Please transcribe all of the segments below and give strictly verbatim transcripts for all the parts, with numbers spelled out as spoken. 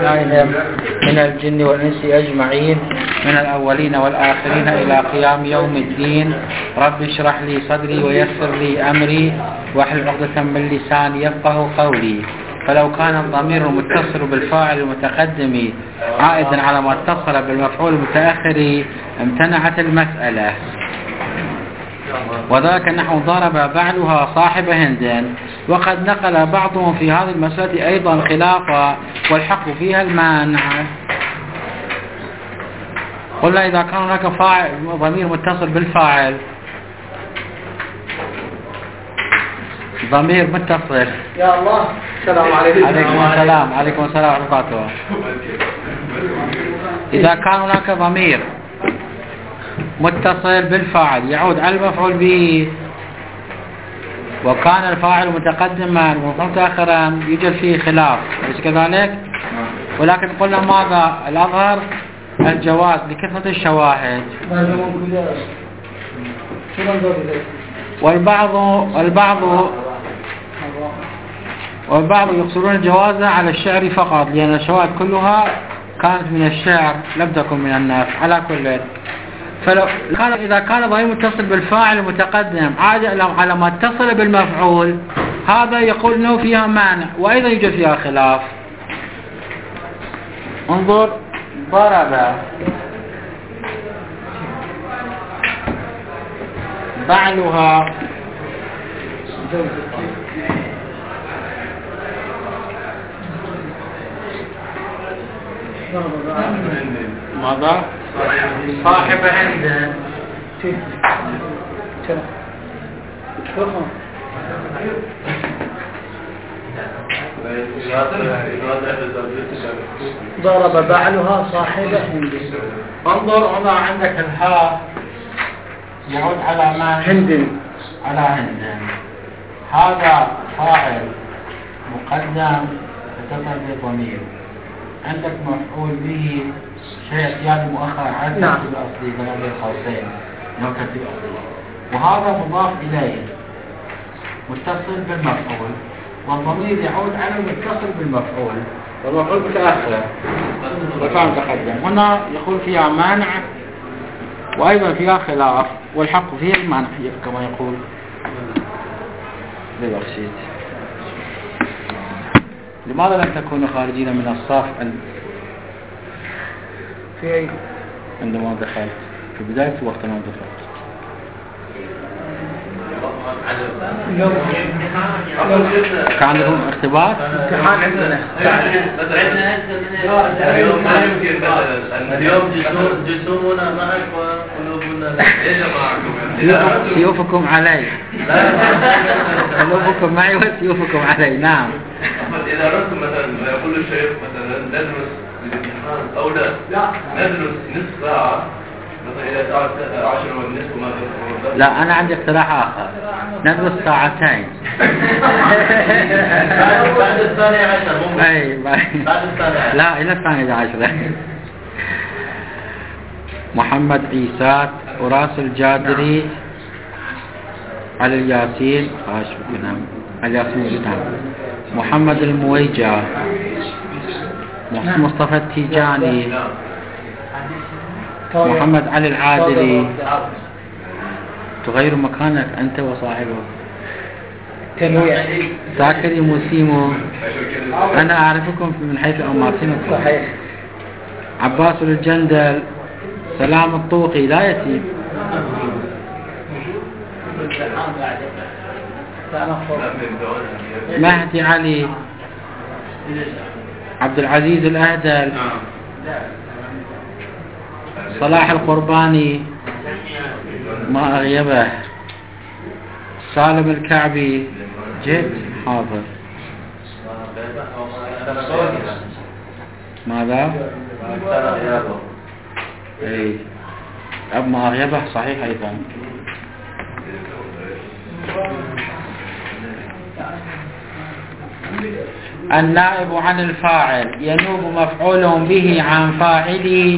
أعمائهم من الجن والإنس أجمعين من الأولين والآخرين إلى قيام يوم الدين. رب اشرح لي صدري ويسر لي أمري واحلل عقدة من لساني يفقه قولي. فلو كان الضمير المتصل بالفاعل المتقدم عائدا على ما اتصل بالمفعول المتأخر امتنعت المسألة، وذاك نحو ضرب بعلها صاحب هند. وقد نقل بعضهم في هذه المسألة أيضا خلافا والحق فيها المانع. قلنا إذا كان هناك فاعل ضمير متصل بالفاعل، ضمير متصل. يا الله السلام عليكم. عليكم السلام. عليكم السلام ورحمة الله. إذا كان هناك ضمير متصل بالفاعل يعود على المفعول به، وكان الفاعل متقدما والمفعول متأخرا يوجد فيه خلاف، أليس كذلك؟ ولكن قلنا ماذا الأظهر؟ الجواز لكثرة الشواهد. والبعض والبعض والبعض يقصرون الجواز على الشعر فقط، لأن الشواهد كلها كانت من الشعر لم تكن من الناس. على كل، فلو كان إذا كان ضمير متصل بالفاعل المتقدم عاد على ما اتصل بالمفعول، هذا يقول انه فيها مانع، وايضا يوجد فيها خلاف. انظر، ضرب بعلها ماذا؟ صاحب هند. ضرب بعلها صاحب هند. انظر هنا عندك الهاء يعود على ما هند، على هند. هذا فاعل مقدم اتصل بالضمير، عندك مفعول به شيء يعني مؤخر عن الترتيب الأصلي بين القوسين لو ترتيب أصلي، وهذا مضاف إليه متصل بالمفعول، والضمير يعود على المتصل بالمفعول والمفعول متأخر والفعل متقدم. هنا يقول فيها مانع وأيضا فيها خلاف، والحق فيها المانع كما يقول بالبخشيت. لماذا لم تكونوا خارجين من الصف في أي عندما دخلت في بداية وقت ما دخلت؟ كان عندكم اختبار؟ امتحان عندنا. اليوم جسومنا معك وقلوبنا سيوفكم علي. قلوبكم معي وسيوفكم علي. نعم. إذا أردتم مثلا يقول الشيخ مثلا ندرس الامتحان أو لا ندرس نصف ساعة مثلا إلى ساعة عشر والنصف ما. لا، أنا عندي اقتراح آخر، ندرس ساعتين. بعد الثانية عشر ممكن. أي بعد الثانية. لا، إلى الثانية عشرة. محمد عيسى وراس الجادري على الياسين خاش بكنام الياسين بكنام محمد المويجة مصطفى التيجاني محمد علي العادلي. تغير مكانك أنت وصاحبه. تنويع. ساكري موسيمو، أنا أعرفكم من حيث أماكنكم. صحيح. عباس الجندل، سلام الطوقي لا يتيم. مهدي علي، عبد العزيز الأهدل، صلاح القرباني ما أغيبه، سالم الكعبي جد حاضر. ماذا؟ اي اب ما أغيبه صحيح أيضا. النائب عن الفاعل ينوب مفعول به عن فاعله.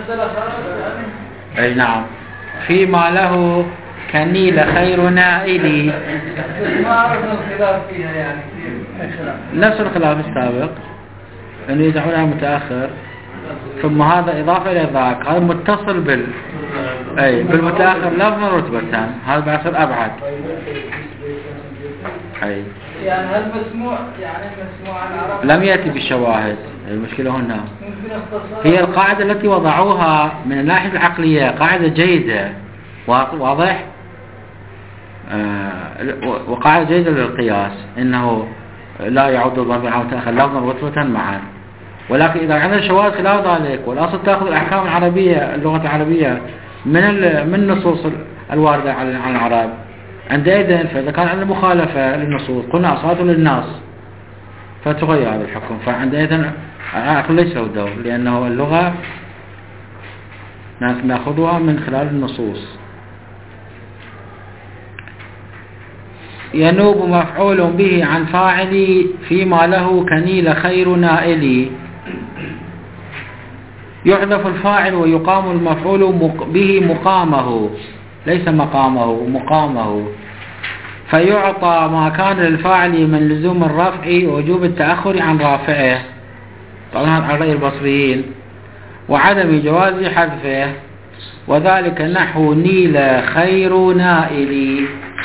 اي نعم، فيما له كنيل خير نائلي. ما عرفنا الخلاف فيها يعني نفس الخلاف السابق. أنه يدعونها متأخر ثم هذا إضافة إلى ذاك، هذا متصل بال أي بالمتأخر لفظا رتبة، هذا بيصير أبعد. أي يعني هل مسموع يعني مسموع عن عرب لم يأتي بالشواهد، المشكلة هنا هي القاعدة التي وضعوها من الناحية العقلية قاعدة جيدة واضح، آه وقاعدة جيدة للقياس إنه لا يعود الضمير على متأخر لفظا ورتبة معا، ولكن إذا عندنا شواهد خلاف ذلك والأصل تأخذ الأحكام العربية اللغة العربية من من النصوص الواردة عن العرب عندئذ، فإذا كان عندنا مخالفة للنصوص قلنا أصلاته للناس فتغير هذا الحكم، فعندئذ العقل ليس له دور لأنه اللغة نأخذها من خلال النصوص. ينوب مفعول به عن فاعل فيما له كنيل خير نائل، يحذف الفاعل ويقام المفعول به مقامه ليس مقامه مقامه، فيعطى ما كان للفاعل من لزوم الرفع ووجوب التأخر عن رافعه طبعا على رأي البصريين وعدم جواز حذفه، وذلك نحو نيل خير نائل،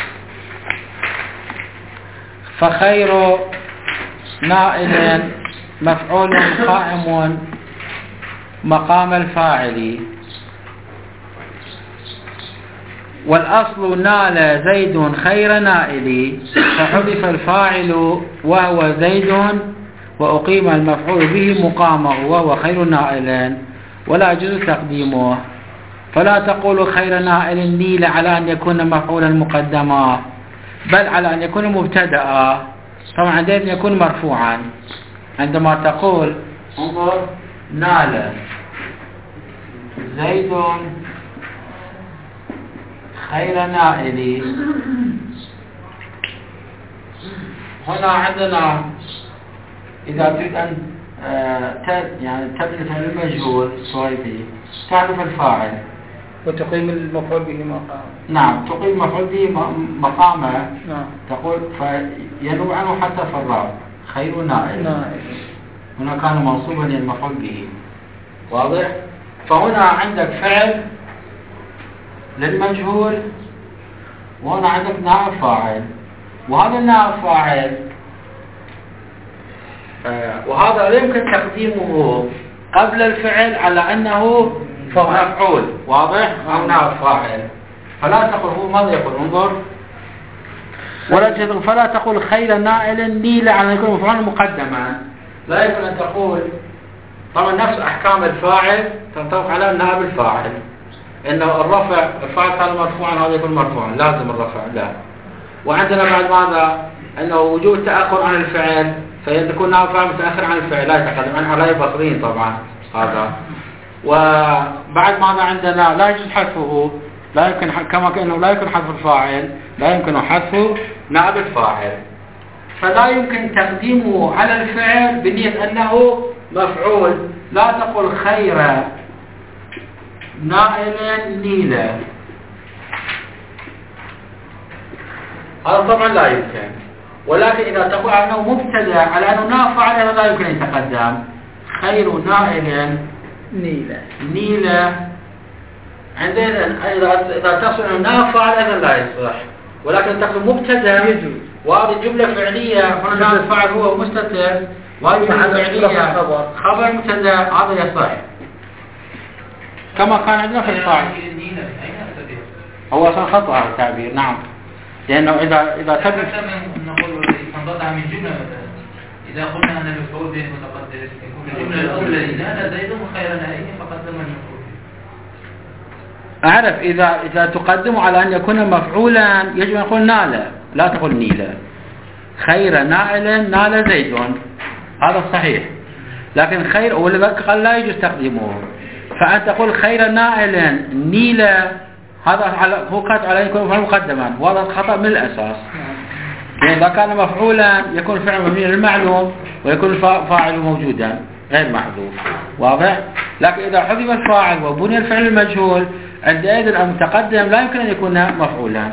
فخير نائل مفعول قائم مقام الفاعل، والأصل نال زيد خير نائل، فحذف الفاعل وهو زيد وأقيم المفعول به مقامه وهو خير نائل ولا يجوز تقديمه، فلا تقول خير نائل نيل على أن يكون مفعولا مقدما بل على أن يكون مبتدأ، طبعا عندئذ يكون مرفوعا. عندما تقول انظر نال زيد خير نائل، هنا عندنا إذا تريد أن يعني تبني فعل المجهول صويبي تعرف الفاعل وتقيم المفعول به مقام. نعم تقيم المفعول به مقامه. نعم. تقول فينوب عنه حتى في الراب خير نائل. نائل هنا كان منصوبا المفعول به واضح. فهنا عندك فعل للمجهول وهنا عندك نائب فاعل، وهذا النائب فاعل آه وهذا لا يمكن تقديمه قبل الفعل على أنه مفعول واضح أو نائب فاعل، فلا تقول هو ماذا يقول انظر ولا فلا تقول خير نائل نيل على أن يكون مفعول مقدما، لا يمكن أن تقول طبعا نفس أحكام الفاعل تنطبق على النائب الفاعل، إنه الرفع الفاعل كان مرفوعا هذا يكون مرفوعا لازم الرفع لا، وعندنا بعد ماذا أنه وجود تأخر عن الفعل فيكون نائب فاعل متأخر عن الفعل لا يتقدم عن على البصريين طبعا هذا، وبعد ماذا عندنا لا يجوز حذفه لا يمكن كما كأنه لا يمكن حذف الفاعل لا يمكن حذف نائب الفاعل، فلا يمكن تقديمه على الفعل بنية أنه مفعول، لا تقل خير نائل نيلة هذا طبعا لا يمكن، ولكن إذا تقول أنه مبتدأ على أنه نائب فاعل لا يمكن أن يتقدم خير نائل نيلة نيلة عندنا إذا تصل أنه نائب فاعل هذا لا يصح، ولكن تقول مبتدأ وهذه جملة فعلية هنا نائب فاعل هو مستتر وهذه فعلية خبر مبتدأ هذا يصح كما كان عندنا في الفاعل. هو أصلا خطأ هذا التعبير نعم، لأنه إذا إذا ثبت نقول استنبطها من جملة مثلا إذا قلنا أن المفعول به متقدر الجملة الأولى نال زيد خير نائل فقدم المفعول. أعرف إذا إذا تقدم على أن يكون مفعولا يجب أن نقول نال لا تقول نيلة خير نائل نال زيد هذا صحيح، لكن خير ولذلك قال لا يجوز تقديمه، فأنت تقول خير نائل نيلة هذا على هو قد على يكون فعل مقدما وهذا خطأ من الأساس، يعني إذا كان مفعولا يكون فعل مبني للمعلوم ويكون فاعل موجودا غير محذوف واضح، لكن إذا حذف الفاعل وبني الفعل المجهول عندئذ المتقدم لا يمكن أن يكون مفعولا.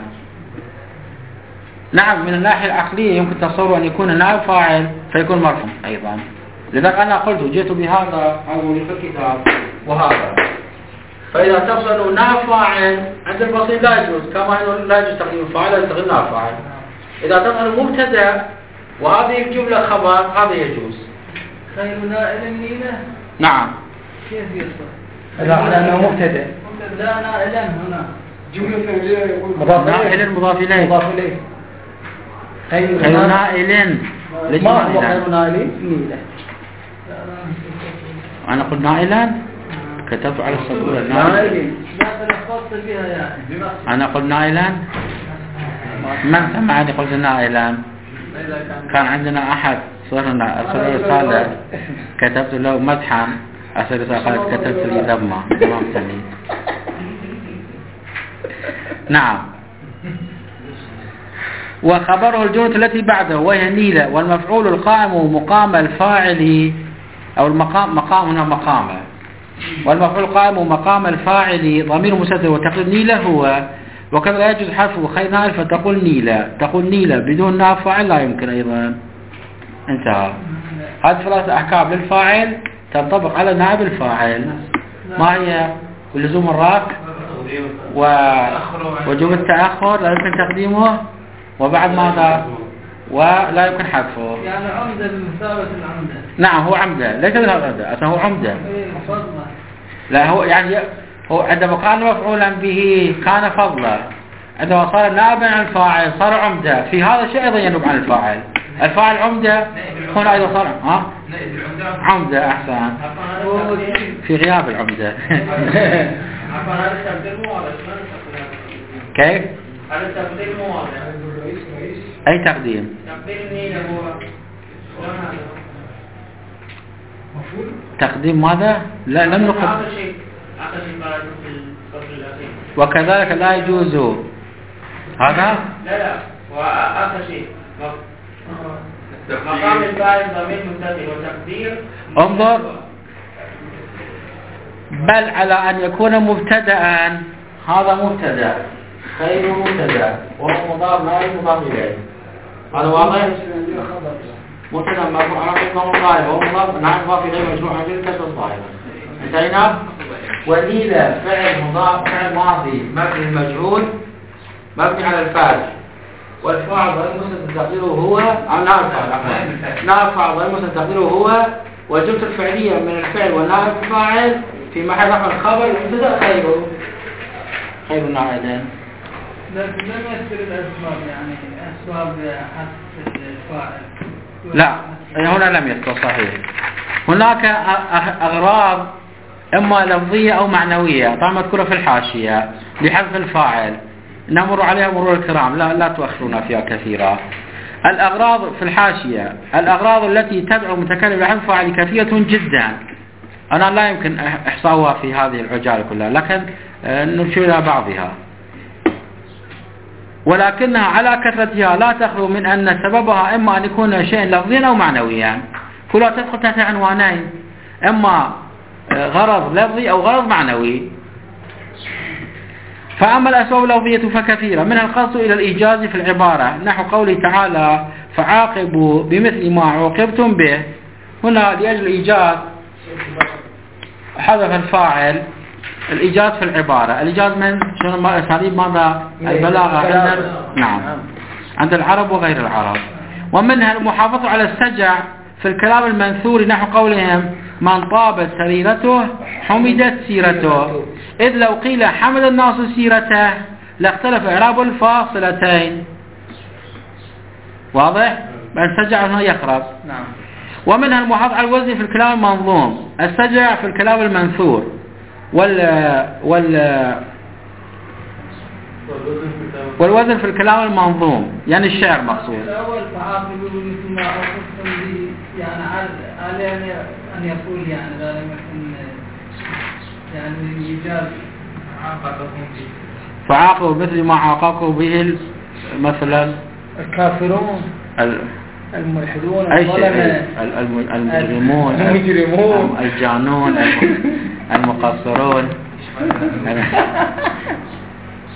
نعم من الناحية العقلية يمكن تصور أن يكون نائب فاعل فيكون مرفوع أيضا لذلك أنا قلت جئت بهذا أقول في الكتاب وهذا. فإذا تصل نائب فاعل عند البسيط لا يجوز، كما أنه لا يجوز تقديم الفاعل لا يستغل نائب فاعل. إذا تصل مبتدأ وهذه الجملة خبر هذا يجوز. خير نائل نيلة. نعم. كيف يصل؟ إذا على أنه مبتدأ. لا نائلا هنا. جملة فعلية يقول مضاف نائل مضاف إليه. مضاف إليه. خير نائل. ليش ما هو نائلا؟ خير نائل نيلة. أنا قلت نائلا كتبت على السبورة نائل. نائل. لا تلفظت بها يعني. أنا قلت نائلا. من سمعني قلت نائلا؟ كان عندنا أحد صرنا أرسل رسالة كتبت له مدحا أرسل رسالة قالت كتبت لي ذمة ما أمتني. نعم. وخبره الجملة التي بعده وهي نيلة والمفعول القائم مقام الفاعل أو المقام مقام هنا مقامه والمفعول القائم مقام الفاعل ضمير مستتر وتقول نيلة هو وكذا لا يجوز حرفه خير نائل فتقول نيلة تقول نيلة بدون نائب فاعل لا يمكن أيضا. انتهى. هذه ثلاثة أحكام للفاعل تنطبق على نائب الفاعل. ما هي؟ ولزوم الراك و... وجوب التأخر لا يمكن تقديمه وبعد ماذا ولا يمكن حذفه. يعني عمدة بمثابة العمدة. نعم هو عمدة ليس من العمدة أصلا هو عمدة. إيه فضلا. لا هو يعني هو عندما كان مفعولا به كان فضلا عندما صار نائبا عن الفاعل صار عمدة. في هذا الشيء أيضا ينوب عن الفاعل. الفاعل عمدة هنا أيضا صار ها عمدة أحسن في غياب العمدة. كيف؟ أي تقديم؟ تقديم ماذا؟ لا لم نقدم. وكذلك لا يجوز هذا؟ لا لا وآخر شيء مقام الفاعل ضمير مستتر وتقدير انظر بل على أن يكون مبتدأ. هذا مبتدأ خير مبتدأ وهو مضاف نائب مضاف إليه. هذا واضح؟ مبتدأ مرفوع على ضمير الظاهر وهو مضاف نائب مضاف إليه مجموع على كسر الظاهر. انتهينا. ونيلة فعل مضاف فعل ماضي مبني المجهول مبني على الفاعل والفاعل ضمير مستتر تقديره هو أو نائب فاعل نائب فاعل ضمير مستتر تقديره هو والجملة الفعلية من الفعل والنائب الفاعل في محل رفع الخبر المبتدأ خيره خير نائلا. لكن لم يذكر الأسباب يعني أسباب حذف الفاعل. لا هنا لم يذكر صحيح. هناك أغراض إما لفظية أو معنوية طبعا مذكورة في الحاشية لحذف الفاعل نمر عليها مرور الكرام لا لا تؤخرون فيها كثيرا. الأغراض في الحاشية الأغراض التي تدعو متكلم لحذف فاعل كثيرة جدا. أنا لا يمكن إحصاؤها في هذه العجالة كلها لكن نرشد إلى بعضها ولكنها على كثرتها لا تخلو من أن سببها إما أن يكون شيء لفظيا أو معنويا. كلها تدخل تحت عنوانين إما غرض لفظي أو غرض معنوي. فأما الأسباب اللفظية فكثيرة منها القصد إلى الإيجاز في العبارة نحو قوله تعالى فعاقبوا بمثل ما عوقبتم به. هنا لأجل الإيجاز حذف الفاعل الإيجاز في العبارة. الإيجاز من شنو أساليب ماذا البلاغة عند نعم عند العرب وغير العرب. ومنها المحافظة على السجع في الكلام المنثور نحو قولهم من طابت سريرته حمدت سيرته إذ لو قيل حمد الناس سيرته لاختلف إعراب الفاصلتين. واضح؟ بأن السجع هنا يخرج. نعم. ومنها المحافظة على الوزن في الكلام المنظوم السجع في الكلام المنثور وال وال والوزن في الكلام المنظوم يعني الشعر مقصود. الأول فعاقبوا مثل ما عوقبتم به يعني على أن يقول يعني لا لم يكن يعني الإيجاز عاقبكم به فعاقبوا مثل ما عاقبوا به مثلا الكافرون الملحدون أي شيء المجرمون المجرمون الجانون المقصرون.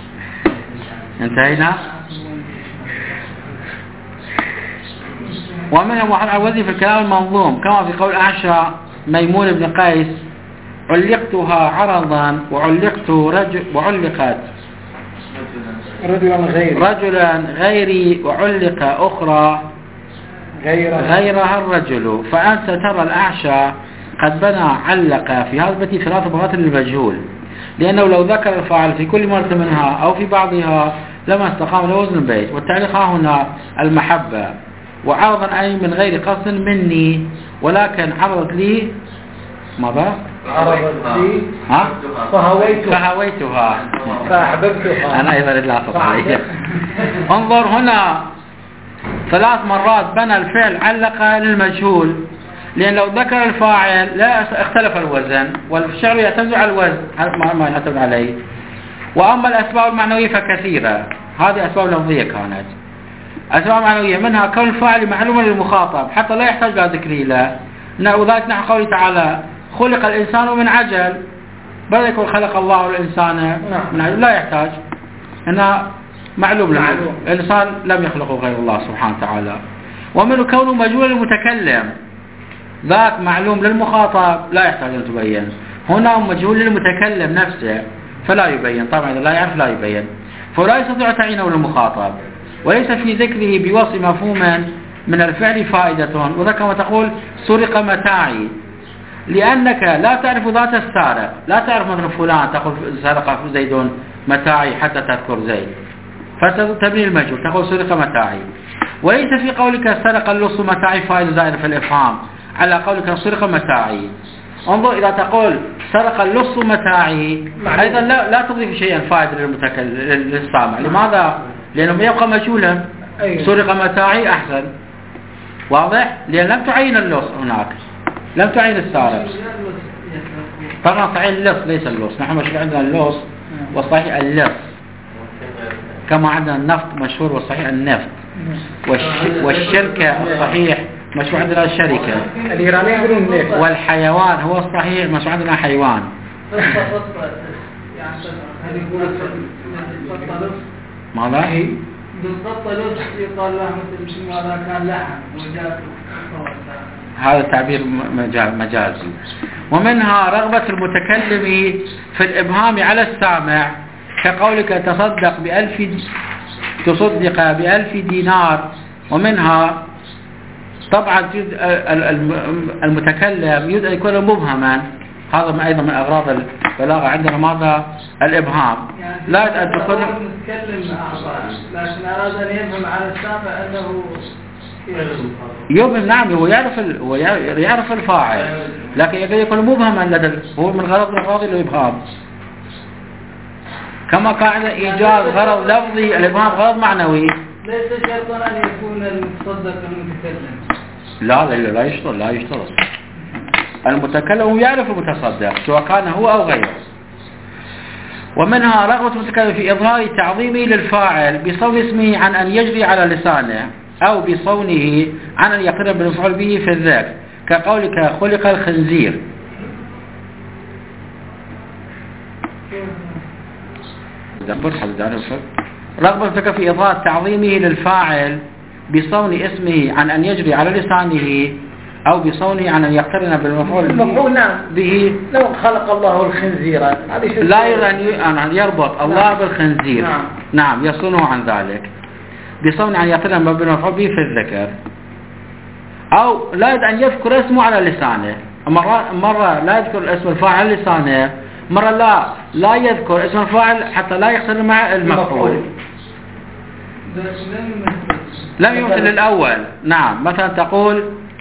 انتهينا. ومنها محمد الوزي في الكلام المنظوم كما في قول أعشى ميمون بن قيس علقتها عرضا وعلقت رجل وعلقت رجلا غيري رجلا غيري وعلق أخرى غير غيرها الرجل، فأنت ترى الأعشى قد بنى علق في هذا البيت ثلاث مرات للمجهول، لأنه لو ذكر الفاعل في كل مرة منها أو في بعضها لما استقام لوزن البيت. والتعليق هنا المحبة، وعرضا أي من غير قصد مني ولكن عرضت لي ماذا؟ عرضت لي ها؟ فهويتها فهويتها فأحببتها. أنا أيضا لا أستطيع. انظر هنا ثلاث مرات بنى الفعل علق للمجهول، لأن لو ذكر الفاعل لا اختلف الوزن، والشعر يعتمد على الوزن ما يعتمد عليه. وأما الأسباب المعنوية فكثيرة، هذه أسباب لفظية كانت. أسباب معنوية منها كون الفاعل معلوما للمخاطب حتى لا يحتاج إلى ذكره له، وذلك نحو قوله تعالى خلق الإنسان من عجل، بل يكون خلق الله الإنسان من عجل، لا يحتاج أنها معلوم له، الإنسان لم يخلقه غير الله سبحانه وتعالى. ومنه كونه مجهول المتكلم، ذاك معلوم للمخاطب لا يحتاج أن تبين. هنا مجهول للمتكلم نفسه فلا يبين، طبعا إذا لا يعرف لا يبين، فلا يستطيع تعيينه للمخاطب. وليس في ذكره بوصف مفهوما من الفعل فائدة، وذلك كما تقول سرق متاعي، لأنك لا تعرف ذات السارق، لا تعرف مثل فلان تقول سرق زيد متاعي حتى تذكر زيد، فتبني المجهول تقول سرق متاعي. وليس في قولك سرق اللص متاعي فائدة زائدة في الإفهام على قولك سرق متاعي. انظر إذا تقول سرق اللص متاعي أيضا لا, لا تضيف شيئا فائدة للمتكلم للسامع. لماذا؟ لأنه يبقى مجهولا. سرق متاعي أحسن، واضح؟ لأن لم تعين اللص هناك، لم تعين السارق. طبعا صحيح اللص ليس اللص، نحن مشهور عندنا اللص والصحيح اللص، كما عندنا النفط مشهور والصحيح النفط، والش... والشركة الصحيح مشهور عندنا الشركة، والحيوان هو الصحيح مشهور عندنا حيوان. ماذا؟ بالضبط لص يقال له مثل شنو هذا كان لحم وجاء هذا تعبير مجازي. ومنها رغبة المتكلم في الإبهام على السامع كقولك تصدق بألف تصدق بألف دينار. ومنها طبعا المتكلم يريد أن يكون مبهما، هذا أيضا من أغراض البلاغة عندنا ماذا؟ الإبهام. يعني لا أن تكون متكلم لكن أراد أن يفهم على السامع أنه يبهم. نعم هو يعرف ال... هو يعرف الفاعل، لكن يكون مبهما لدى هو من غرض من أغراض الإبهام. كما قاعدة إيجاز غرض لفظي، الإبهام غرض معنوي. ليس شرطا أن يكون المتصدق المتكلم. لا لا لا يشترط، لا يشترط. المتكلم يعرف المتصدق سواء كان هو أو غيره. ومنها رغبة المتكلم في إظهار تعظيمه للفاعل بصون اسمه عن أن يجري على لسانه، أو بصونه عن أن يقرب بالمفعول به في الذات كقولك خلق الخنزير. رغبة المتكلم في إظهار تعظيمه للفاعل بصون اسمه عن أن يجري على لسانه، أو بصونه عن أن يقترن بالمفعول به. لو خلق الله الخنزير لا يريد أن يربط الله بالخنزير. نعم, نعم يصونه عن ذلك بصون عن يقترن بالمفعول به في الذكر، أو لا يريد أن يذكر اسمه على لسانه. مرة, مرة لا يذكر اسم الفاعل على لسانه، مرة لا لا يذكر اسم الفاعل حتى لا يقترن مع المفعول. لم يمثل الأول. نعم مثلا تقول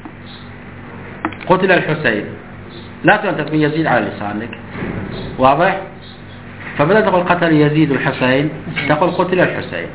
قتل الحسين، لا تنتبه يزيد على لسانك، واضح؟ فبدأ تقول قتل يزيد الحسين تقول قتل الحسين.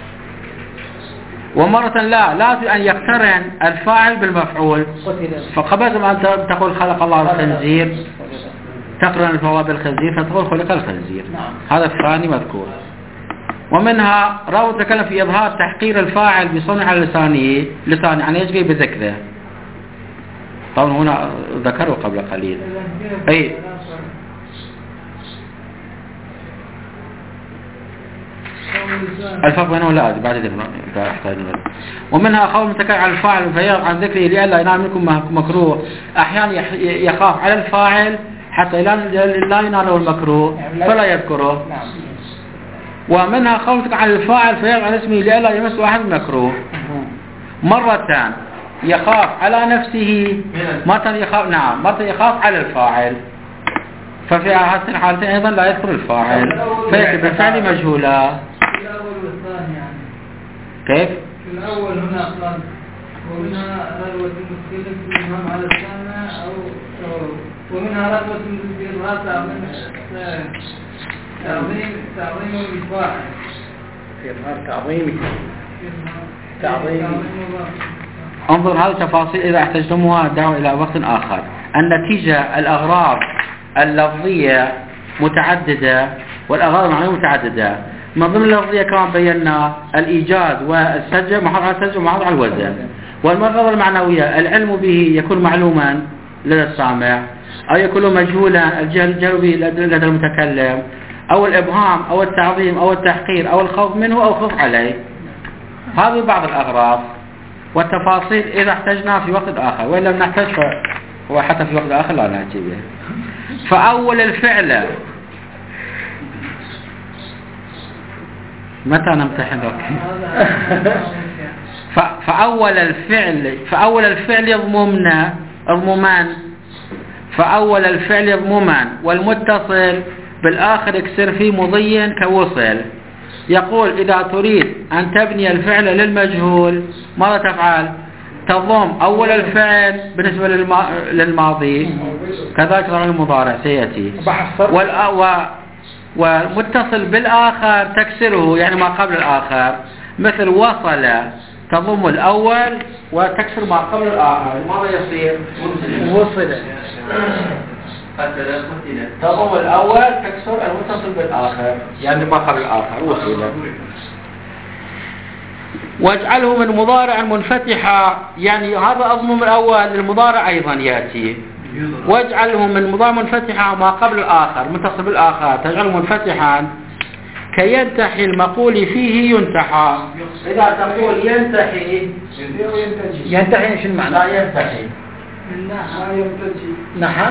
ومرة لا لا تريد أن يقترن الفاعل بالمفعول، فقبل ما أن تقول خلق الله الخنزير تقرن الفاعل بالخنزير فتقول خلق الخنزير. هذا الثاني مذكور. ومنها راوي تكلم في إظهار تحقير الفاعل بصنع على لسانه لسانه عن يجري بذكره. طبعا هنا ذكره قبل قليل. أي الفرق بينه لا بعد ذلك احتاج. ومنها قول المتكلم على الفاعل فيرغب عن ذكره لئلا ينال منكم مكروه. احيانا يخاف على الفاعل حتى لا يناله المكروه فلا يذكره. ومنها قول المتكلم على الفاعل فيرغب عن اسمه لئلا يمس احد المكروه. مرتان يخاف على نفسه، مرة يخاف نعم مرة يخاف على الفاعل، ففي هذه الحالتين أيضا لا يذكر الفاعل فيكتب الفعل مجهولا. في الأول والثاني يعني كيف؟ في الأول هنا قال ومنها رغبة المتكلم في الإمام على السامع أو ومنها رغبة المتكلم تعظيم تعظيم الفاعل في تعظيم تعظيم. انظر هذه التفاصيل إذا احتجتموها دعوا إلى وقت آخر. النتيجة الأغراض اللفظية متعددة والأغراض المعنوية متعددة. من ضمن اللفظية كما بينا الإيجاز والسجع محافظ على السجع ومحافظ على الوزن. والمغرض المعنوية العلم به يكون معلوما لدى السامع أو يكون مجهولا الجهل به لدى المتكلم، أو الإبهام أو التعظيم أو التحقير أو الخوف منه أو الخوف عليه. هذه بعض الأغراض والتفاصيل إذا احتجنا في وقت آخر، وإن لم نحتاج فهو حتى في وقت آخر لا نأتي به. فأول الفعل متى نمتحن فأول الفعل فأول الفعل يضممنا اضممان فأول الفعل يضممان والمتصل بالآخر يكسر فيه مضي كوصل. يقول إذا تريد أن تبني الفعل للمجهول ماذا تفعل؟ تضم أول الفعل بالنسبة للما... للماضي كذلك طبعا المضارع سيأتي ومتصل بالآخر تكسره يعني ما قبل الآخر، مثل وصل تضم الأول وتكسر ما قبل الآخر ماذا يصير؟ وصل تضم الأول تكسر المتصل بالآخر يعني ما قبل الآخر وصل. واجعله من مضارع منفتحا يعني هذا أضمم الأول للمضارع أيضا يأتي. واجعله من مضارع منفتحا ما قبل الآخر متصل بالآخر تجعله منفتحا كينتحي المقول فيه ينتحى. إذا تقول ينتحي ينتحي ايش المعنى؟ لا ينتحي نحى ينتجي نحى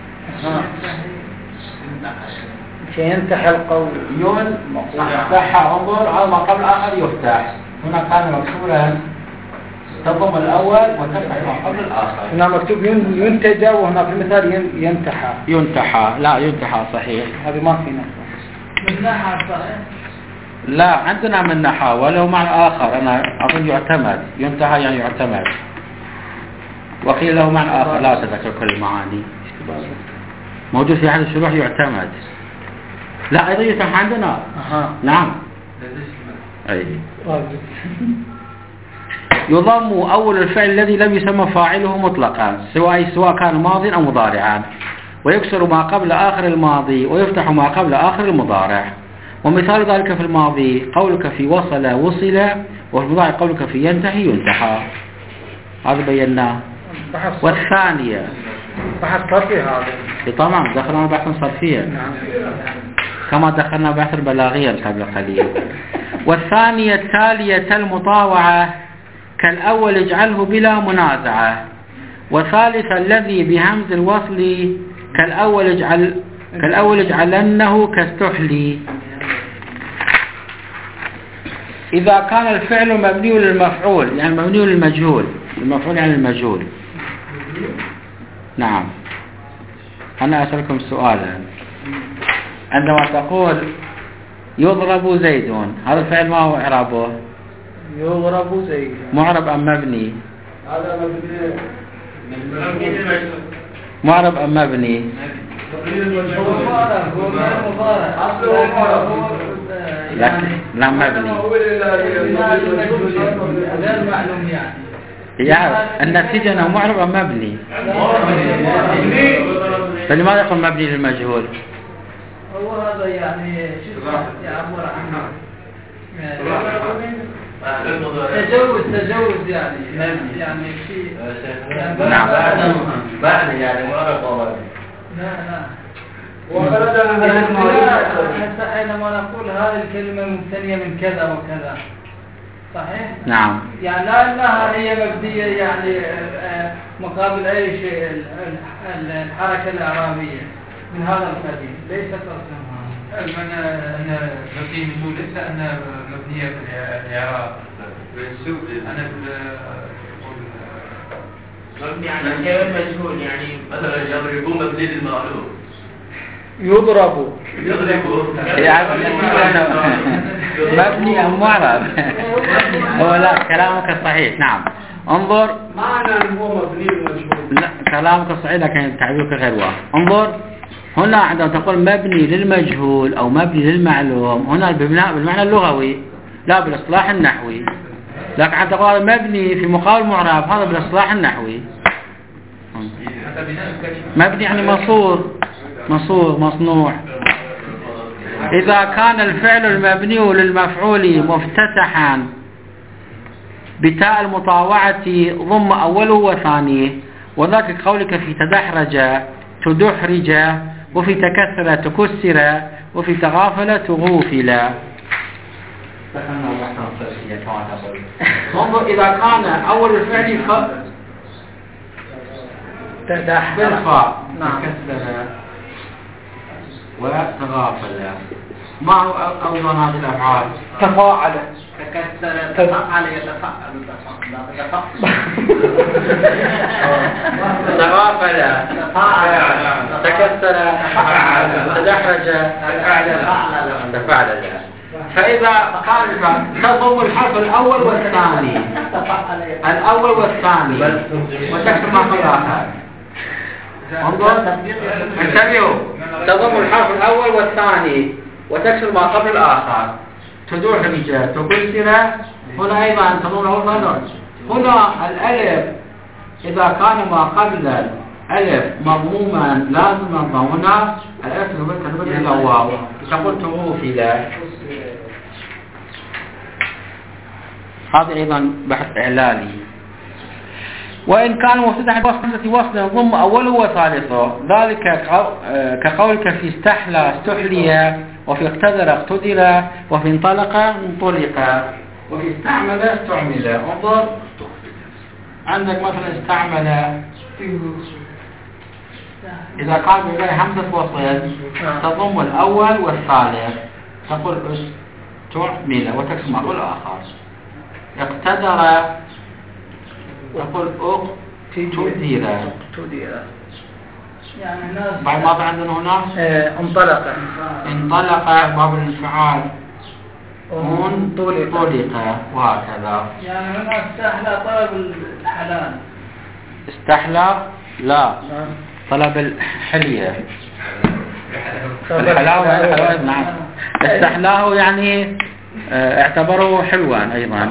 ينتحي القول يون يفتحها. انظر هذا ما قبل الآخر يفتح. هنا كان مكسورا تضم الأول وتفتح ما قبل الآخر. هنا مكتوب ينتجى وهنا في المثال ينتحى. ينتحى لا ينتحى صحيح. هذه ما فينا من نحى صحيح. لا عندنا من نحى وله معنى آخر أنا أظن يعتمد. ينتحى يعني يعتمد وقيل له معنى آخر لا أتذكر كل المعاني موجود في أحد الشروح يعتمد. لا أيضا ينتحى عندنا أها. نعم أي. يضم أول الفعل الذي لم يسمى فاعله مطلقا سواء سواء كان ماضي أو مضارعا ويكسر ما قبل آخر الماضي ويفتح ما قبل آخر المضارع. ومثال ذلك في الماضي قولك في وصل وصل وفي المضارع قولك في ينتهي ينتحى. هذا بيناه. والثانية بحث صرفي هذا طبعا دخلنا بحثا صرفيا كما دخلنا بحثا بلاغيا قبل قليل. والثانية التالية المطاوعة كالأول اجعله بلا منازعة. والثالث الذي بهمز الوصل كالأول اجعل كالأول اجعلنه كاستحلي. إذا كان الفعل مبني للمفعول يعني مبني للمجهول المفعول يعني المجهول. نعم أنا أسألكم سؤالا. عندما تقول يضرب زيد هذا الفعل ما هو إعرابه؟ يضرب زيد معرب أم مبني؟ هذا مبني معرب أم مبني؟ لكن لا مبني غير معلوم يعني يعرف النتيجة أنه معرب أم مبني؟ فلماذا يقول مبني للمجهول؟ هو هذا يعني يعبر عنه تجوز تجوز يعني يعني شيء نعم معنى يعني معرب أو لا لا يعني حتى حينما نقول هذه الكلمة مبتنية من كذا وكذا صحيح؟ نعم. يعني لا أنها هي مبنية يعني مقابل أي شيء الحركة الإعرابية من هذا القديم ليست أصلها. المعنى أن مبنية من ليس أنها مبنية في الإعراب. أنا مبني على شيء مجهول يعني مثلا يضربون مبني للمعلوم. يضرب مبني أو معرب. هو لا كلامك صحيح. نعم انظر معنى هو مبني مجهول. لا كلامك صحيح لكن تعبيرك غير واضح. انظر هنا عندما تقول مبني للمجهول أو مبني للمعلوم هنا بالمعنى اللغوي لا بالاصطلاح النحوي. لكن عندما تقول مبني في مقابل معرب هذا بالاصطلاح النحوي. مبني يعني مصور مصور مصنوع. إذا كان الفعل المبني للمفعول مفتتحا بتاء المطاوعة ضم أوله وثانيه وذاك قولك في تدحرج تدحرج وفي تكسر تكسر وفي تغافل تغوفل. انظر إذا كان أول الفعل ف بالفاء تكسر وتغافل. ما هو أوزان هذه الأفعال؟ تفاعل تكسر تفعل يتفعل تغافل تكسر تدحرج تفعل. فإذا قال تضم الحرف الأول والثاني الأول والثاني وتكسر ما قبل الآخر. انظر انتبهوا تضم الحرف الأول والثاني وتكسر ما قبل الآخر. تدحرج تكسر هنا أيضا تضم الأول والثاني. هنا الألف إذا كان ما قبل الألف مضموما لازما ضمنا الألف تنبت إلى واو تقول تغوفل. هذا أيضا بحث إعلالي. وإن كان مفتتحا بوصلة وصل ضم أوله وثالثه ذلك كقولك في استحلى استحلي وفي اقتدر اقتدر وفي انطلق انطلق وفي استعمل استعمل. انظر عندك مثلا استعمل إذا كان بغير همزة وصل تضم الأول والثالث تقول استعمل وتكسر ما قبل الآخر. اقتدر تقول اقتدر يعني الناس بعد ماذا عندنا هنا انطلق انطلق باب الانفعال انطلق وهكذا. يعني هنا استحلى طلب الحلال. استحلى لا طلب الحلية الحلاوة. نعم استحلاه يعني اعتبره حلوان أيضا.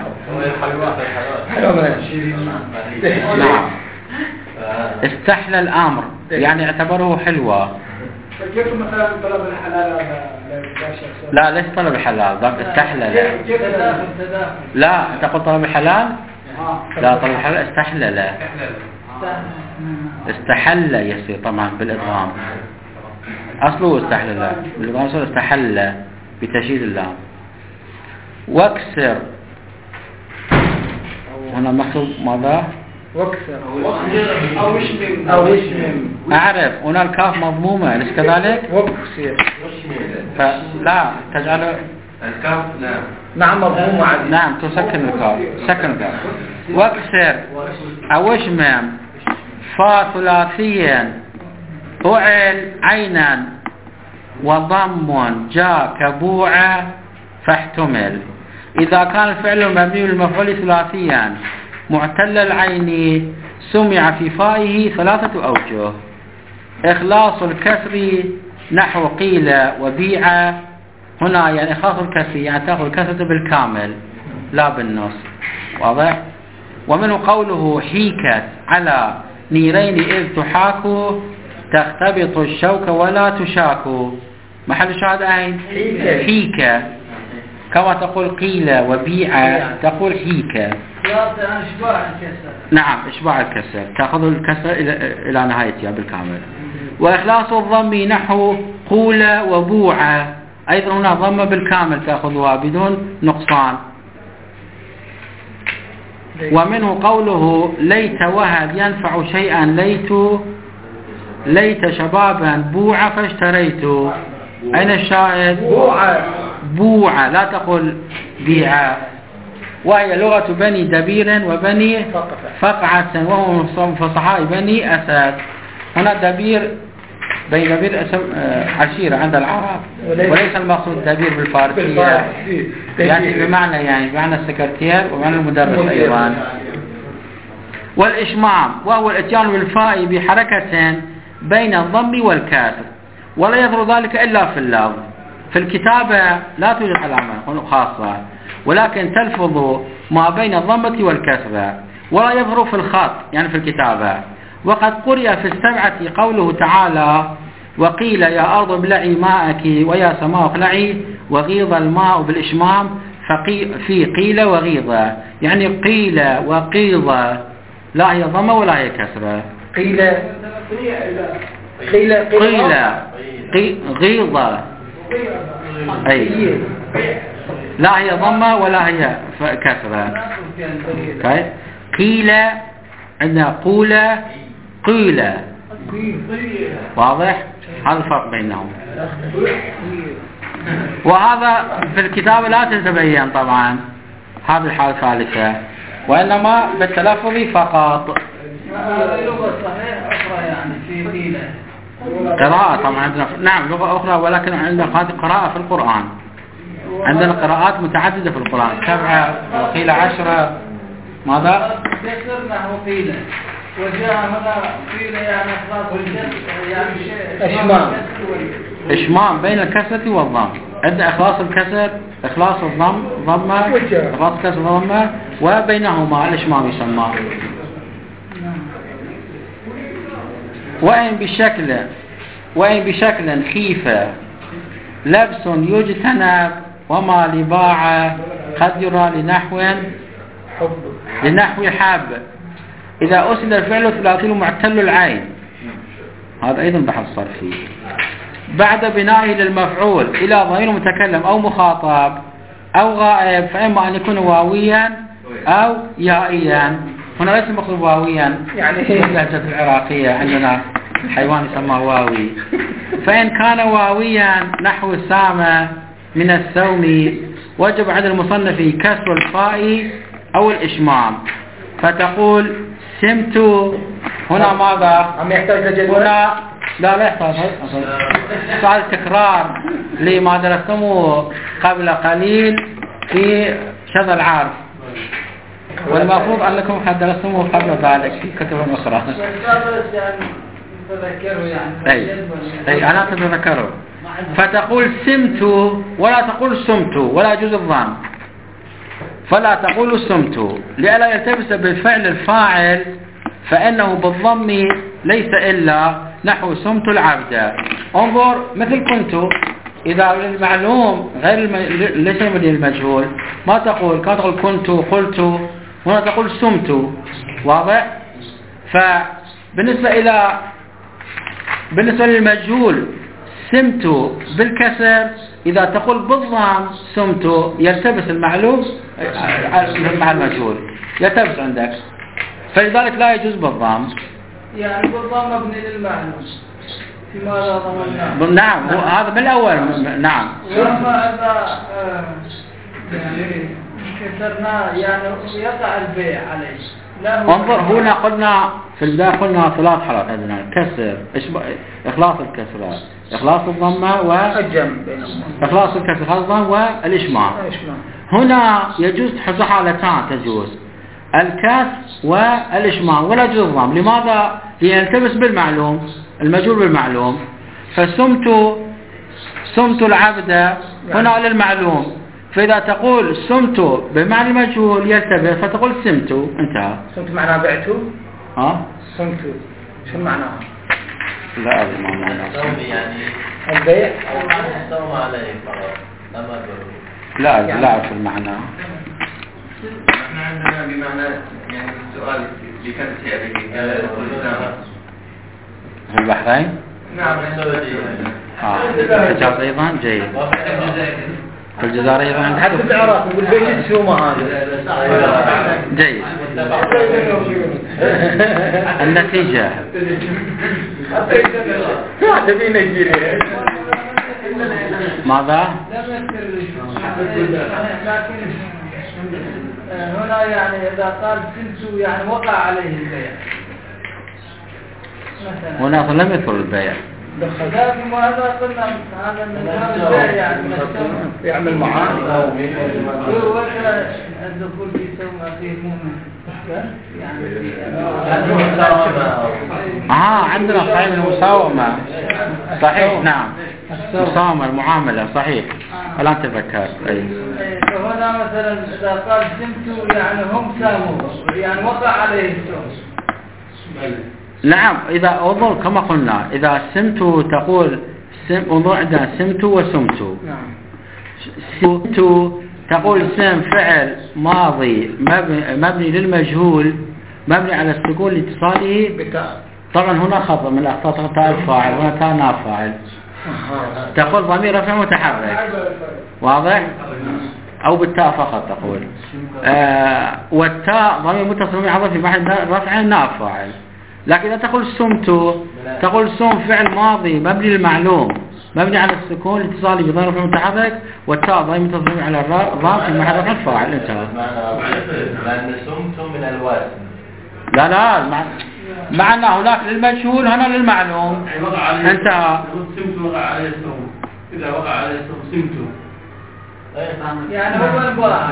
نعم استحلى الأمر يعني اعتبره حلوة. كيف مثلا طلب الحلال؟ لا ليس طلب الحلال ضرب استحلل. لا تقول طلب الحلال لا طلب الحلال استحلل استحل يصير طبعا بالإدغام أصله استحلل بالإدغام صار استحل بتشديد اللام. واكسر هنا مكتوب ماذا؟ واكسر أو اشمم أو اشمم. أعرف هنا الكاف مضمومة أليس كذلك؟ واكسر فلا تجعل الكاف نعم نعم مضمومة. نعم تسكن الكاف سكن الكاف. واكسر أو اشمم فا ثلاثيا فعل عينا وضم جاء كبوعة فاحتمل. إذا كان الفعل المبني للمفعول ثلاثيا معتل العين سمع في فائه ثلاثة أوجه. إخلاص الكسر نحو قيل وبيع. هنا يعني إخلاص الكسر يعني تأخذ الكسر بالكامل لا بالنص واضح. ومنه قوله حيكت على نيرين إذ تحاكوا تختبط الشوك ولا تشاكوا. محل شاهد أين؟ حيكة كما تقول قيل وبيع تقول حيكة. نعم إشباع الكسر تأخذ الكسر إلى, إلى نهايتها بالكامل. وإخلاص الضم نحو قول وبوع أيضا هنا ضمة بالكامل تأخذها بدون نقصان. ومنه قوله ليت وهل ينفع شيئا ليت ليت شبابا بوع فاشتريت. أين الشاهد؟ بوع بوع لا تقل بيع. وهي لغة بني دبير وبني فقعة وهم فصحاء بني أسد. هنا دبير بني دبير اسم عشيرة عند العرب وليس المقصود دبير بالفارسية يعني بمعنى يعني بمعنى السكرتير ومعنى المدرس أيضا. والإشمام وهو الاتيان بالفاء بحركة بين الضم والكسر ولا يظهر ذلك إلا في اللفظ. في الكتابة لا توجد علامة خاصة ولكن تلفظ ما بين الضمة والكسرة ولا يظهر في الخط يعني في الكتابة. وقد قرئ في السبعة قوله تعالى وقيل يا أرض ابلعي ماءك ويا سماء اقلعي وغيض الماء بالإشمام في قيل وغيض يعني قيل وقيض لا هي ضمة ولا هي كسرة. قيل قيل قيل غيض أي لا هي ضمة ولا هي كسرة. قيل عندنا قول قيل واضح هذا الفرق بينهم. وهذا في الكتاب لا تتبين طبعا هذه الحالة الثالثة وإنما بالتلفظ فقط. قراءة طبعا عندنا نعم لغة أخرى ولكن عندنا قراءة في القرآن. عندنا قراءات متعددة في القرآن سبعة وقيل عشرة. ماذا؟ كسرنا وقيل وجاء هنا قيل يعني إخلاص يعني إشمام إشمام بين الكسرة والضم. عندنا إخلاص الكسر إخلاص الضم ضمة إخلاص الكسر ضمة وبينهما الإشمام يسمى. وإن بشكل وإن بشكل خيفة لبس يجتنب وما لباع قد يرى لنحو لنحو حب إذا أسند الفعل الثلاثي معتل العين. هذا أيضا بحث صرفي. بعد بنائه للمفعول إلى ضمير متكلم أو مخاطب أو غائب فإما أن يكون واويا أو يائيا. هنا ليس المقصود واويا يعني اللهجة العراقية عندنا الحيوان يسمى واوي. فإن كان واويا نحو السامة من السوم وجب عند المصنف كسر الفاء أو الإشمام فتقول سمت. هنا ماذا؟ عم يحتاج جدول؟ هنا لا لا يحتاج سؤال تكرار لما درستموه قبل قليل في شذا العارف والمفروض أنكم قد درستموه قبل ذلك في كتب أخرى. أي أي أنا أتذكره. فتقول سمت ولا تقول سمت ولا يجوز الضم فلا تقول سمت لئلا يلتبس بالفعل الفاعل فإنه بالضم ليس إلا نحو سمت العبد. انظر مثل كنت إذا المعلوم غير الم... ليس المجهول ما تقول كان تقول كنت قلت هنا تقول سمت واضح. فبالنسبة إلى بالنسبة للمجهول سمت بالكسر إذا تقول بالضم سمت يلتبس المعلوم مع المجهول يلتبس عندك فلذلك لا يجوز بالضم. يعني بالضم مبني للمعلوم فيما لا ضمناه. نعم هذا من الأول نعم. ولما إذا يعني كسرنا يعني يقع البيع عليه. انظر هنا قلنا في البداية قلنا ثلاث حالات عندنا كسر إخلاص الكسر إخلاص الضمة و إخلاص الكسر إخلاص الضمة والإشمام. هنا يجوز حصل حالتان تجوز الكسر والإشمام ولا يجوز الضم. لماذا؟ ليلتبس بالمعلوم المجهول بالمعلوم. فسمت سمت العبد هنا للمعلوم فإذا تقول سمت بمعنى المجهول يلتبس فتقول سمت انتهى. سمت معناه بعته؟ ها؟ سمت شو معناه؟ لا أدري ما معناه. يعني البيع؟ أو معنى السوم عليه فقط لما لا أدري لا أعرف المعنى. احنا عندنا بمعنى يعني السؤال بكم سعره في البحرين؟ نعم. آه. الحجاز أيضا جيد. في الجزائر أيضا عندكم حتى في العراق يقول بيت السومة هذا جيد. النتيجة ماذا؟ هنا يعني إذا قال سمت يعني وقع عليه البيع هنا لم يذكر البيع. لكن هذا قلنا هذا من البيع يعني يعمل معاني هو الدخول في سوم أخيه مؤمن يعني آه عندنا صحيح المساومة صحيح نعم مساومة المعاملة صحيح الآن تذكرت. أي فهنا مثلا إذا قال سمت يعني هم ساموا يعني وقع عليه السوم. نعم إذا انظر كما قلنا إذا سمت تقول سم انظر عندنا سمت وسمت. سمت تقول سم فعل ماضي مبني, مبني للمجهول مبني على السكون لاتصاله طبعا هنا خطأ من الأخطاء تاء الفاعل هنا تاء نائب فاعل. تقول ضمير رفع متحرك واضح أو بالتاء فقط تقول آه والتاء ضمير متصل بحذف في محل رفع نائب فاعل. لكن إذا تقول سمت تقول سم فعل ماضي مبني للمعلوم مبني على السكون لاتصاله بضمير رفع متحرك والتاء ضمير متصل على الضم في محل رفع الفاعل. انتهى. لأن سمت من الوزن. لا لا معنى هناك للمجهول هنا للمعلوم. انتهى. سمت وقع عليه السم إذا وقع عليه السم سمت يعني هو البراء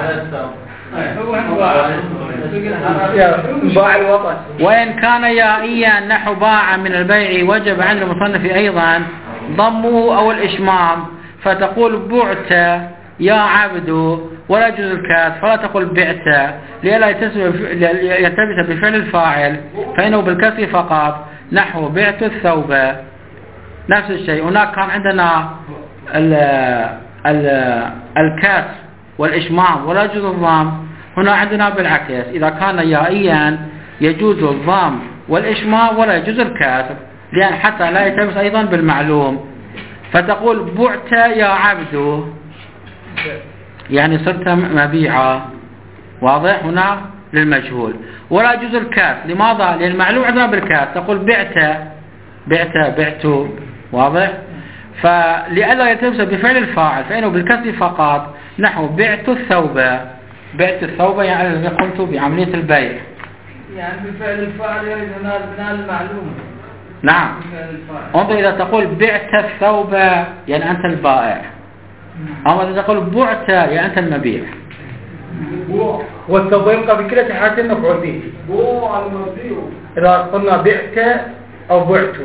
وإن كان يائيا نحو باع من البيع وجب عند المصنف أيضا ضمه أو الإشمام فتقول بعت يا عبد ولا يجوز الكاس فلا تقول بعت لئلا يلتبس بفعل الفاعل فإنه بالكسر فقط نحو بعت الثوب. نفس الشيء هناك كان عندنا ال ال الكاس والإشمام ولا يجوز الضم. هنا عندنا بالعكس إذا كان يائيا يجوز الضم والإشمام ولا يجوز الكسر لأن حتى لا يلتبس أيضا بالمعلوم فتقول بعت يا عبد يعني صرت مبيعا واضح هنا للمجهول ولا يجوز الكاس. لماذا؟ لأن المعلوم عندنا بالكاس تقول بعت بعت بعت واضح فلئلا يلتبس بفعل الفاعل فإنه بالكسر فقط نحو بعت الثوب. بعت الثوب يعني الذي قمت بعملية البيع يعني بفعل الفاعل يريد هنا بناء المعلوم. نعم انظر إذا تقول بعت الثوب يعني أنت البائع أما إذا تقول بعت يعني أنت المبيع. والثوب يبقى في كلا حالتين مفعول به إذا قلنا بعت أو بعت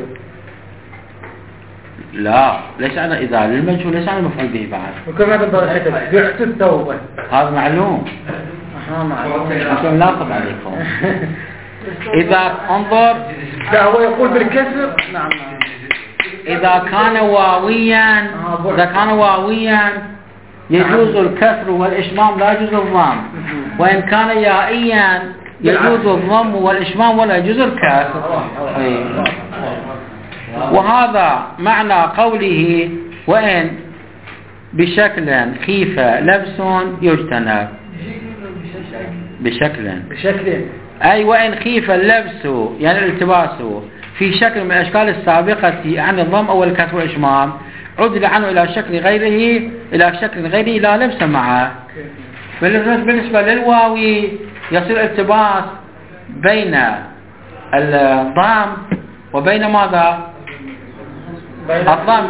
لا ليس على إذا للمجهول ليس على مفعول به بعد. وكما تنظر الحتة بعت الثوب هذا معلوم. أها معلوم. أنتم لا طبعا عليكم. إذا انظر لا هو يقول بالكسر. نعم. إذا كان واويا إذا كان واويا يجوز الكسر والإشمام لا يجوز الضم. وإن كان يائيا يجوز الضم والإشمام ولا يجوز الكسر. وهذا معنى قوله وإن بشكل خيف لبس يجتنب. بشكل بشكل أي وإن خيف اللبس يعني الالتباس في شكل من الأشكال السابقة عن الضم أو الكسر والإشمام عدل عنه إلى شكل غيره إلى شكل غيره لا لبس معه. بالنسبة للواوي يصير التباس بين الضم وبين ماذا؟ الضم.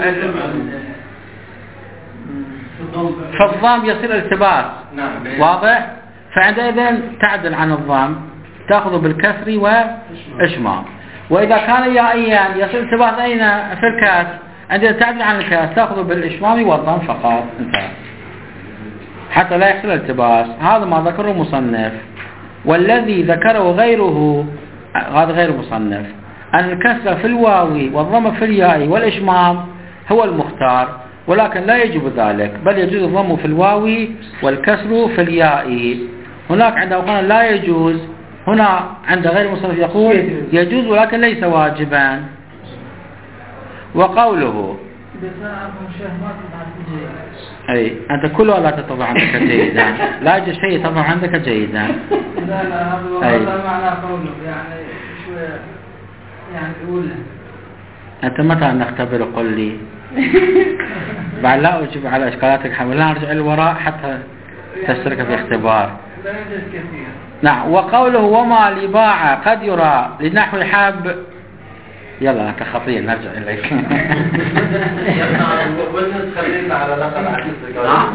فالضم يصير التباس واضح فعندئذ تعدل عن الضم تأخذ بالكسر وإشمام. وإذا كان يائيا يصير التباس أين في الكاس عندما تعدل عن الكاس تأخذ بالإشمام والضم فقط. انتهى حتى لا يحصل التباس. هذا ما ذكره المصنف. والذي ذكره غيره هذا غير مصنف أن الكسر في الواوي والضم في الياء والإشمام هو المختار ولكن لا يجب ذلك بل يجوز الضم في الواوي والكسر في الياء. هناك عندما قلنا لا يجوز هنا عند غير مصنف يقول يجوز ولكن ليس واجبا. وقوله بس أنا أعرف الشيخ ما طبعا جيد. أي أنت كل ولا تطبع عندك جيدا، لا يوجد شيء طبع عندك جيدا. لا لا هذا معنى قوله يعني شوية يعني أولى. أنت متى نختبر قل لي؟ بعد لا أجيب على إشكالاتك حول لا أرجع للوراء حتى تشترك في اختبار. لا يوجد كثير. نعم. وقوله وما لباع قد يرى لنحو حاب. يلا أنت خطير نرجع إليك. وإنت تخلينا على نقل عكس نعم.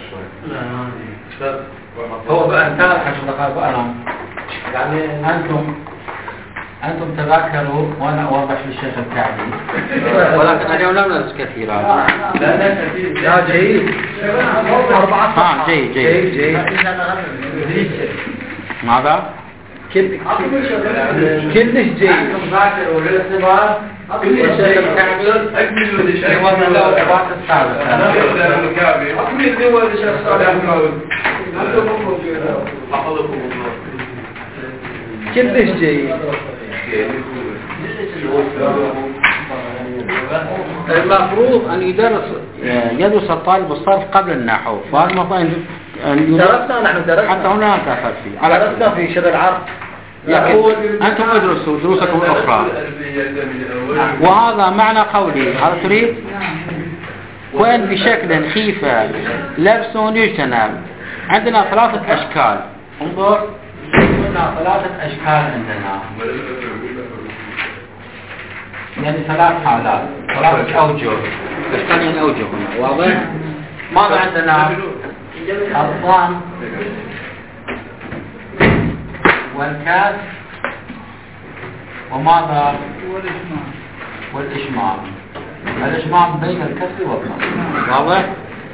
هو بقى انتهى عشر دقائق أنا يعني أنتم أنتم تذاكروا وأنا أوضح للشيخ الكعبي ولكن اليوم لم ندرس كثيرا. لا لا كثير. لا جيد. ها جيد جيد جيد. ماذا؟ كل كلش جيد. أنتم ذاكروا للاختبار الشيخ الكعبي أكمل ودي شيء يوضح له الإضافة السابقة. أكمل دي ودي شيء حفظكم الله. كلش جيد. المفروض أن يدرس يدرس الطالب الصرف قبل النحو، فهذا المفروض أن درسنا نحن درسنا حتى هنا تأخذ فيه. على درسنا في شر العرض. يقول أنتم ادرسوا دروسكم الأخرى. وهذا معنى قولي. هذا تريد؟ وين بشكل خيفة لبس يجتنب. عندنا ثلاثة أشكال. انظر عندنا ثلاثة أشكال عندنا يعني ثلاث حالات ثلاثة أوجه. أشكال يعني أوجه هنا واضح؟ ماذا عندنا؟ الضم والكاس وماذا؟ والإجماع. والإشمام. الإشمام بين الكسر والضم. واضح؟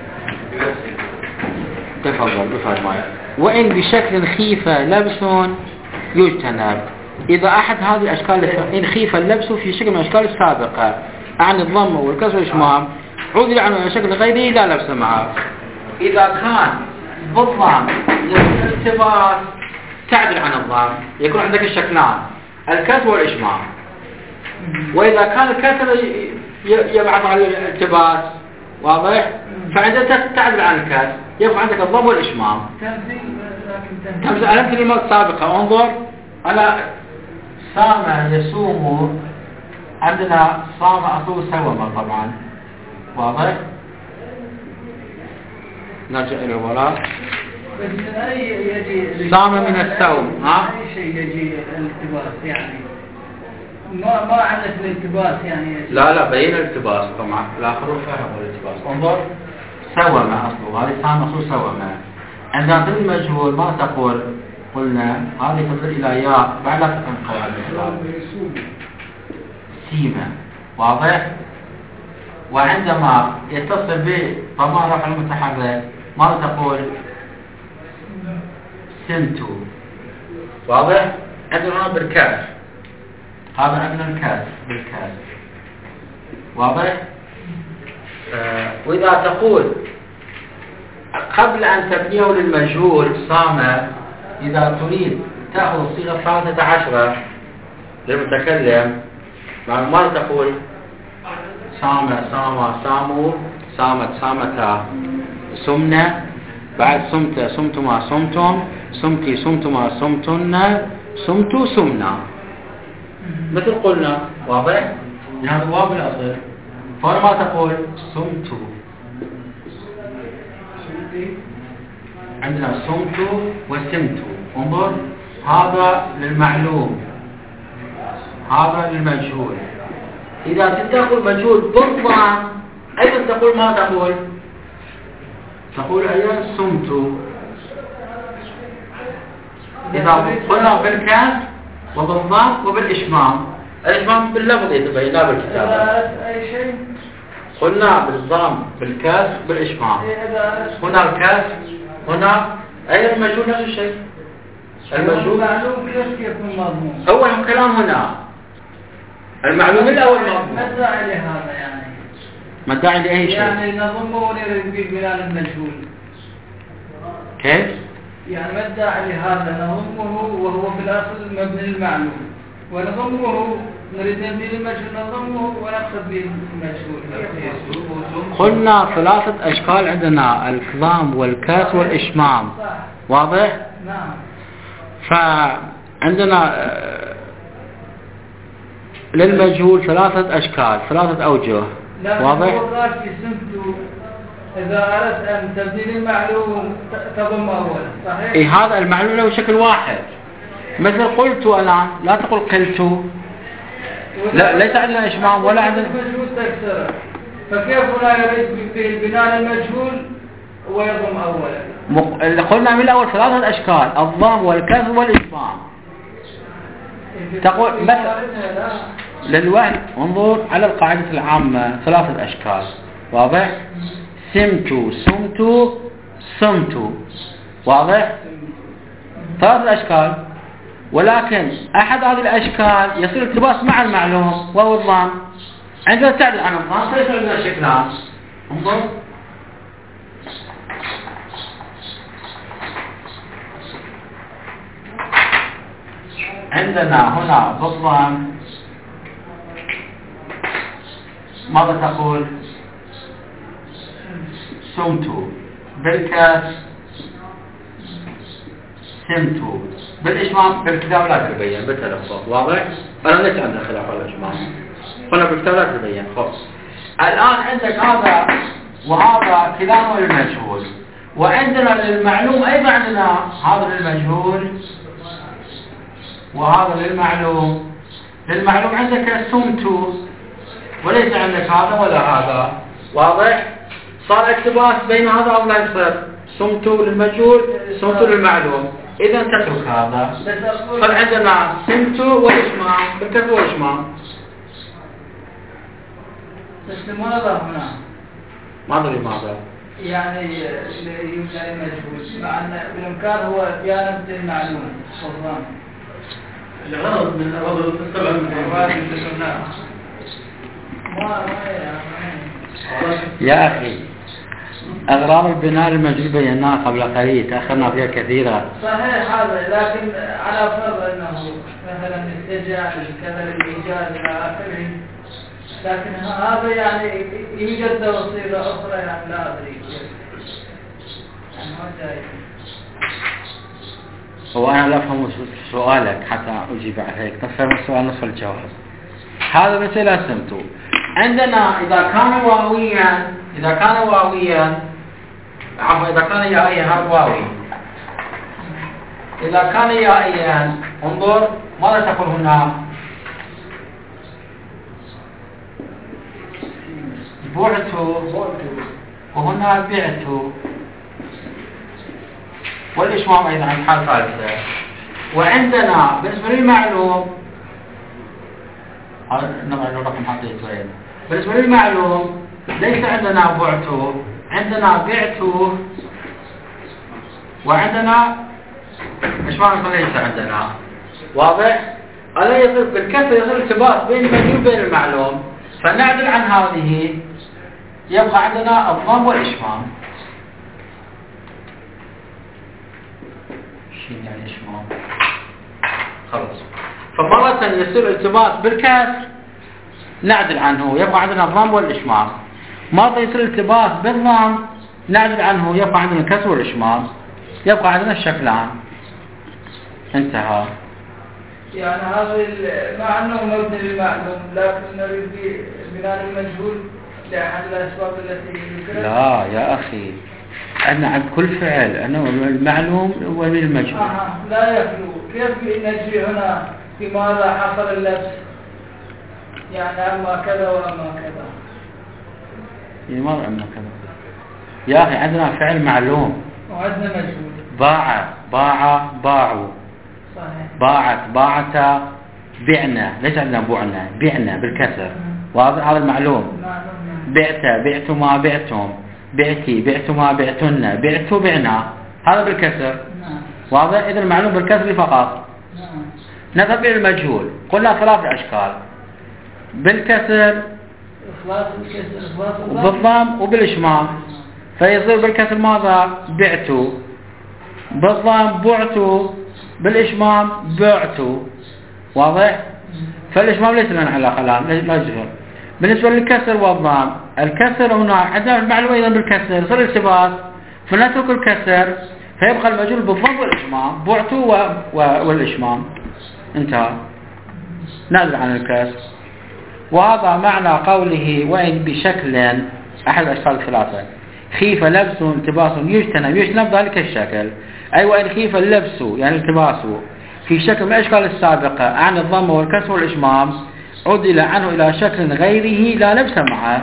تفضل بفضل معي. وإن بشكل خيفة لبس يجتنب. إذا أحد هذه الأشكال إن خيف اللبس في شكل من الأشكال السابقة عن الضم والكسر والإشمام عذر عنه شكل غيره لا لبس معه. إذا كان بالضم الالتباس تعدل عن الضم يكون عندك الشكلان الكسر والإشمام. وإذا كان الكسر يبعث على الالتباس واضح فعندما تعدل عن الكسر يبقى عندك الضم والإشمام. تمثيل لكن تمثيل. أنا الكلمات السابقة انظر أنا صام يصوم عندنا صام أصول سوما طبعا واضح. نرجع إلى الوراء. بس من أي يجي صام من الصوم ها؟ أي شيء يجي الالتباس يعني ما ما عندك الالتباس يعني يجي. لا لا بين الالتباس طبعا الآخر فهم الالتباس. انظر سوما أصله هذه صام أصول سوما. عندنا في المجهول ما تقول قلنا هذه تصل إلى ياء بعد لا تنقل على الإسلام سيما واضح. وعندما يتصل به ضمائر رفع المتحرك ماذا تقول؟ سمت واضح. عندنا هنا بالكاف هذا عندنا الكاف بالكاف واضح. آه وإذا تقول قبل أن تبنيه للمجهول صام إذا تريد تأخذ الصيغة الثالثة عشرة للمتكلم مع ماذا تقول؟ صام صام صاموا صامت صامتا سمنا بعد سمت سمتما سمتم سمتي سمتما سمتن سمتوا سمنا مثل قلنا واضح؟ هذا واو الأصل. فما تقول سمت عندنا سمت وسمت. انظر هذا للمعلوم هذا للمجهول. إذا تدخل مجهول بالضم أيضا تقول ما تقول؟ تقول أيضا سمت. إذا قلنا بالكاف وبالضم وبالإشمام. الإشمام باللفظ يتبين لا بالكتابة. أي شيء قلنا بالضم بالكاف بالإشمام. هنا الكاف هنا أيضا المجهول نفس الشيء. المجهول معلوم كيف يكون مضمون. هو الكلام هنا المعلوم الأول مضمون. ما الداعي لهذا يعني؟ ما الداعي لأي شيء؟ يعني نضمه ونرد ببناء المجهول. كيف؟ يعني ما الداعي لهذا نضمه وهو في الأصل مبني المعلوم ونضمه نريد نبديل المجهول نضمه ونقصد به المجهول. قلنا ثلاثة أشكال عندنا: الكظام والكاس والإشمام. واضح؟ نعم. فعندنا للمجهول ثلاثة أشكال، ثلاثة أوجه. واضح؟ إذا أردت أن تبديل المعلوم تضم أولا، صحيح؟ إيه، هذا المعلوم له شكل واحد. مثل قلت الآن، لا تقول قلت. لا، ليس عندنا إشمام ولا عندنا المجهول تكسره. فكيف هنا يريد بناء المجهول ويضم أولا؟ مق... اللي قلنا من الأول ثلاثة أشكال: الضم والكسر والإشمام. تقول مثلا للوهن، انظر على القاعدة العامة: ثلاثة أشكال. واضح؟ سمت، سمت، صمت. واضح؟ ثلاثة أشكال، ولكن أحد هذه الأشكال يصير التباس مع المعلوم وهو الضم. عندما تعدل عن الضم فيصير عندنا شكلان. انظر، عندنا هنا بالضم ماذا تقول؟ سمت. بالكاس سمت. بالإشمام بالكتاب لا تبين، بالتلفظ. واضح؟ أنا ليس عندنا خلاف على الإشمام، قلنا بالكتاب لا تبين. خلاص، الآن عندك هذا وهذا كلاهما للمجهول، وعندنا للمعلوم أيضا عندنا هذا للمجهول وهذا للمعلوم. للمعلوم عندك سمت وليس عندك هذا ولا هذا. واضح؟ صار اقتباس بين هذا أو لا يصير؟ سمت للمجهول، سمت للمعلوم. إذا تترك هذا. فعندنا سمت والإشمام بالكسر والإشمام. بس لماذا هنا؟ ماذا لماذا؟ يعني يمكن المجهول مع أن بالإمكان هو ديانة المعلوم والضم. الغرض من الغرض السبع من ما يا أخي، أغراض البناء المجهول بيناها قبل قليل، تأخرنا فيها كثيرا. صحيح هذا، لكن على فرض أنه مثلا استجاع كذا الإيجاد إلى آخره، لكن هذا يعني يوجد وسيلة أخرى يعني لا أدري كيف. يعني ما جاي. هو أنا لا أفهم سؤالك حتى أجيب عليك، نفهم السؤال نصف الجواب. هذا مثل سمت. عندنا إذا كان واويا، إذا كان واويا عفوا إذا كان يائيا، هذا واوي. إذا كان يائيا انظر ماذا تقول هنا؟ بعت وهنا بعت، والإشمام أيضا عن حال ثالثة. وعندنا بالنسبة للمعلوم هذا نبغى الرقم حقيقي وين. بالنسبة للمعلوم ليس عندنا بعته، عندنا بعته، وعندنا إشمام ليس عندنا. واضح؟ ألا يصير بالكسر يصير التباس بين المجهول وبين المعلوم، فنعدل عن هذه يبقى عندنا الضم والإشمام. شو يعني إشمام؟ خلاص، فمرة يصير التباس بالكسر نعدل عنه يبقى عندنا الضم والإشمام، مرة يصير التباس بالضم نعدل عنه يبقى عندنا الكسر والإشمام، يبقى عندنا الشكلان. انتهى. يعني هذا مع أنه مبني للمعلوم، لكن نريد بناء المجهول لأحد الأسباب التي ذكرت. لا يا أخي، أنا عند كل فعل أنا المعلوم والمجهول. آه لا يخلو. كيف نجري هنا بماذا حصل اللبس؟ يعني أما كذا وأما كذا. يعني ماذا أما كذا؟ يا أخي عندنا فعل معلوم وعندنا مجهول. باع باع باعوا. صحيح. باعت باعتا بعنا، ليس عندنا بعنا، بعنا بالكسر. وهذا هذا المعلوم. بعت بعتما بعتم، بعتي بعتما بعتن، بعتوا بعنا، هذا بالكسر. واضح؟ إذا المعلوم بالكسر فقط. نذهب إلى المجهول. قلنا ثلاث أشكال: بالكسر وبالضم وبالإشمام. فيصير بالكسر ماذا؟ بعتوا، بالضم بعتوا، بالإشمام بعتوا. واضح؟ فالإشمام ليس لنا علاقة الآن لا يجهر. بالنسبة للكسر والضم، الكسر هنا عندنا المعلومة أيضا بالكسر يصير التباس فنترك الكسر فيبقى المجهول بالضم والإشمام بعتو و... و... والإشمام انتهى نازل عن الكسر. وهذا معنى قوله وإن بشكل أحد الأشكال الثلاثة خيف لبس التباس يجتنب يجتنب ذلك الشكل، أي وإن خيف اللبس يعني التباس في شكل من الأشكال السابقة عن الضم والكسر والإشمام عدل عنه إلى شكل غيره لا لبس معه،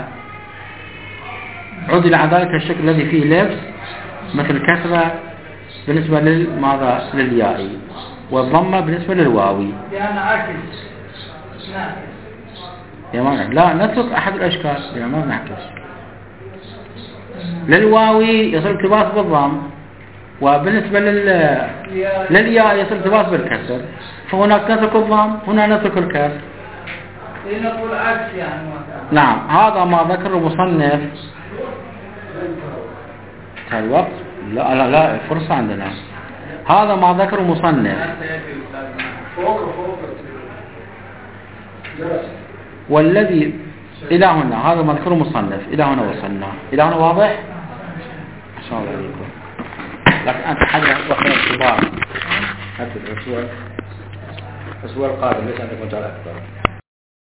عدل عن ذلك الشكل الذي فيه لبس مثل الكسرة بالنسبة للماذا للياء والضمة بالنسبة للواوي. يعني عكس نعكس يا ما لا نترك أحد الأشكال يا ما نعكس. للواوي يصير التباس بالضم وبالنسبة لل للياء يصير التباس بالكسر، فهناك نترك الضم هنا نترك الكسر. نقول عكس يعني نعم هذا ما ذكر المصنف. الوقت لا لا لا فرصة عندنا. هذا ما ذكر المصنف والذي إلى هنا هذا ما ذكر المصنف إلى هنا وصلنا إلى هنا واضح إن شاء الله عليكم. لكن أنت حاجة وقت الكبار هذا الأسبوع الأسبوع القادم ليس عندكم مجال أكبر.